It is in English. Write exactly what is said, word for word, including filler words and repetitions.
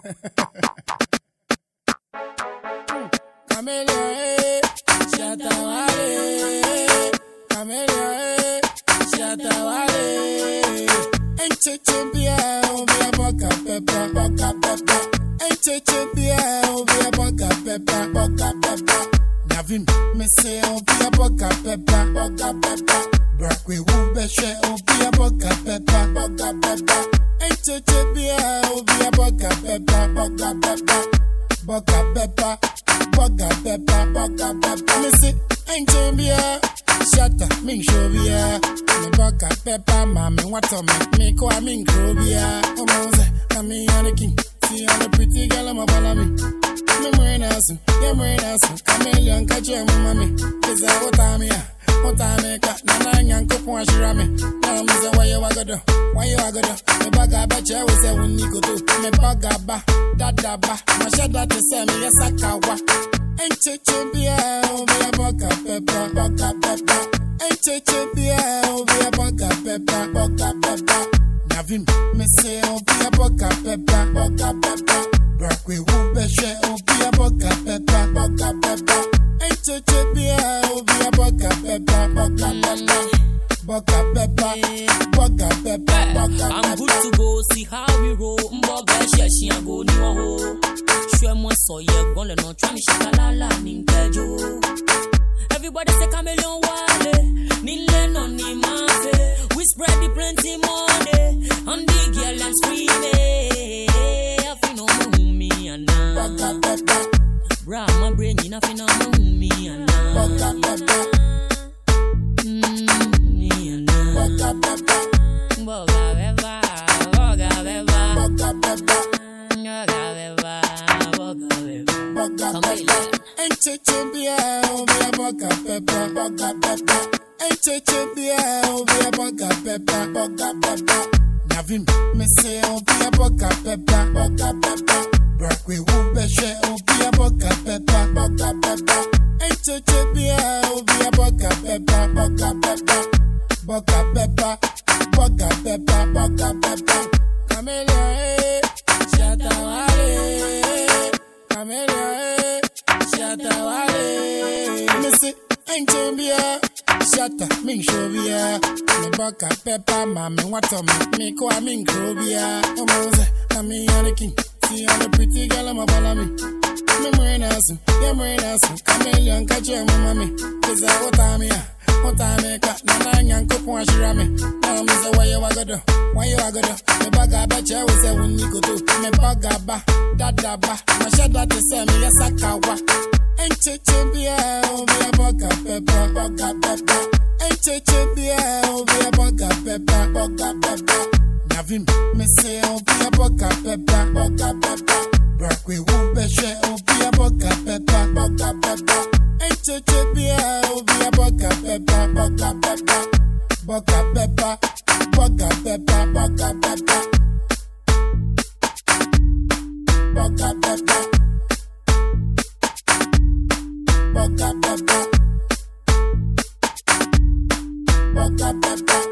Camellia, eh, Shatawale. Camellia, eh, Shatawale. Enche chempia, obi aboka pepa, boka pepa. Enche chempia, obi aboka pepa, boka pepa. Navim, me say obi aboka pepa, boka pepa. Brakwe ubeshe, obi aboka pepa, boka pepa. Enche chempia, obi aboka pepa, boka pepa. Boka pepa, boka pepa, boka pepa. Me say enche chempia. Shatta, me shobia. Me boka pepa, mami, what on me? Me ko I mean grobia. Oh, Mose, I'm me on the king. See all the pretty girl, I'm a follow me. Me mrenasu, yeah mrenasu. Chameleon, catch you, mommy. Is that what I'm here? What I'm here? Nana, young couple, I should run me. Now, me say, why you are good? Why you are good? Me baga ba, chair, we say, when you go to. Me baga ba, da da ba. My shadow to say me, yes, I kawa. Enche chempia, obi aboka pepa, boka pepa. Enche chempia, obi aboka pepa, boka pepa. Navim, me say obi aboka pepa, boka pepa. Brakwe ubeshe, obi aboka pepa, boka pepa. Enche chempia, obi aboka pepa, boka pepa. Boka pepa, boka pepa, boka pepa. I'm good to go, see how we roll. Mboga she and go new home. So yeah, gonna no try me shakalala ninkejo. Everybody say Chameleon wale, nile no ni mafe. We spread the plenty money, and the girl and screaming. I feel no me and now. Bra, my brain you nothing no me and now. Me and now. Boga beba, boga beba, boga beba. Enche chempia, obi aboka pepa, boka pepa. Enche chempia, obi aboka pepa, boka pepa. Navim, me say obi aboka pepa, boka pepa. Brakwe ubeshe, obi aboka pepa, boka pepa. Enche chempia, obi aboka pepa, boka pepa. Boka pepa, boka pepa, boka pepa. Camellia, eh, Shatawale. Camellia, eh, Shatawale. Me say, ain't chembia. Shatta, me shobia. Me boka pepa, mami, what on me? Me ko I mean grobia. Oh, Mose, I'm me on the king. See all the pretty girl, I'm a follow me. Me mrenasu, yeah mrenasu. Chameleon, catch you, mommy. Is that what I'm here? What I'm here? Nana, young couple, I should run me. Now, me say, why you are good? Why you are good? Me baga ba, chair, we say, when you go to. Me baga ba, da da ba. My shadow to say me, yes, I kawa. Enche chempia, obi aboka pepa, boka pepa. Enche chempia, obi aboka pepa, boka pepa. Navim, me say obi aboka pepa, boka pepa. Brakwe ubeshe, obi aboka pepa, boka pepa. Enche chempia, obi aboka pepa, boka pepa. Boka pepa, boka pepa, boka pepa. Boka pepa. Boka pepa, boka pepa.